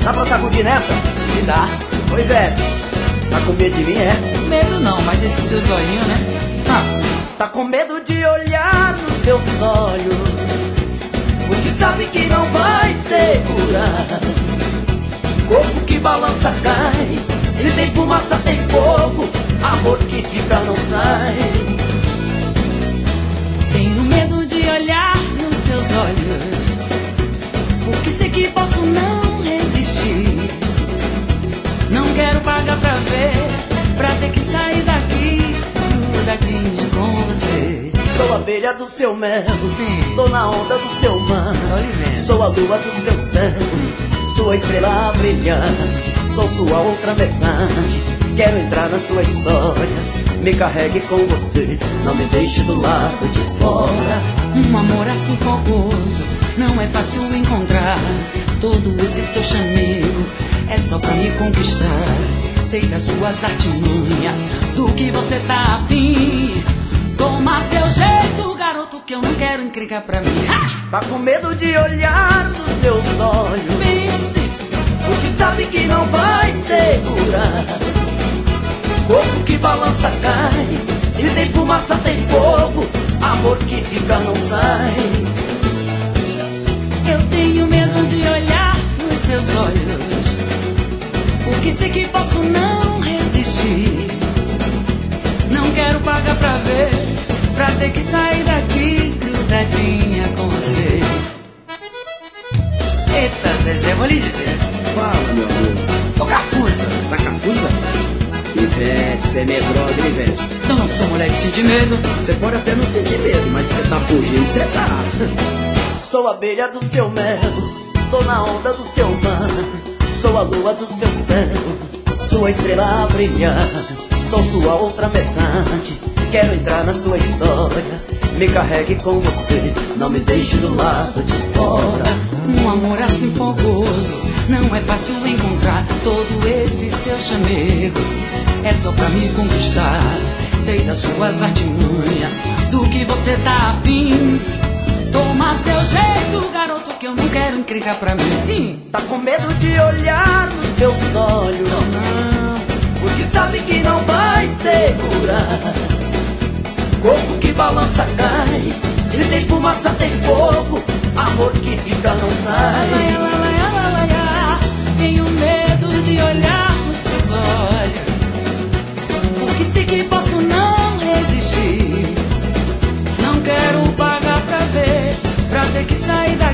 Dá pra sacudir nessa? Se dá. Oi, velho. Tá com medo de mim, é? Medo não, mas esse seu zoinho, né? Tá com medo de olhar nos teus olhos, porque sabe que não vai segurar. Corpo que balança cai, se tem fumaça tem fogo, amor que fica não sai. Tenho medo de olhar nos seus olhos, porque sei que posso não resistir. Não quero pagar pra ver, pra ter que sair daqui grudadinha com você. Sou a abelha do seu mel, sim, tô na onda do seu mar. Sou a lua do seu céu, sua estrela brilhante. Sou sua outra metade, quero entrar na sua história. Me carregue com você, não me deixe do lado de fora. Um amor assim fogoso, não é fácil encontrar. Todo esse seu chamego é só pra me conquistar. Sei das suas artimanhas, do que você tá afim. Toma seu jeito, garoto, que eu não quero encrencar pra mim. Tá com medo de olhar nos teus olhos, pense, porque sabe que não vai segurar. Corpo que balança cai, se tem fumaça tem fogo, amor que fica não sai. Eu tenho medo de olhar nos seus olhos, porque sei que posso não resistir. Não quero pagar pra ver, pra ter que sair daqui grudadinha com você. Eita, Zezé, vou lhe dizer. Fala, meu amor. Tô cafusa. Tá cafusa? Ivete, você é medrosa, hein, Ivete? Eu não sou mulher de sentir medo. Você pode até não sentir medo, mas você tá fugindo, você tá. Sou a abelha do seu mel, tô na onda do seu mar. Sou a lua do seu céu, sua estrela brilhante. Sou sua outra metade, quero entrar na sua história. Me carregue com você, não me deixe do lado de fora. Um amor assim fogoso, não é fácil encontrar. Todo esse seu chamego é só pra me conquistar. Sei das suas artimanhas, do que você tá afim. Toma seu jeito, garoto, que eu não quero encrencar pra mim. Sim. Tá com medo de olhar nos teus olhos, Não, porque sabe que não vai segurar. Corpo que balança cai, se tem fumaça tem fogo, amor que fica não sai. tenho medo de olhar nos seus olhos, porque sei que posso não resistir. Não quero pagar pra ver, pra ter que sair daqui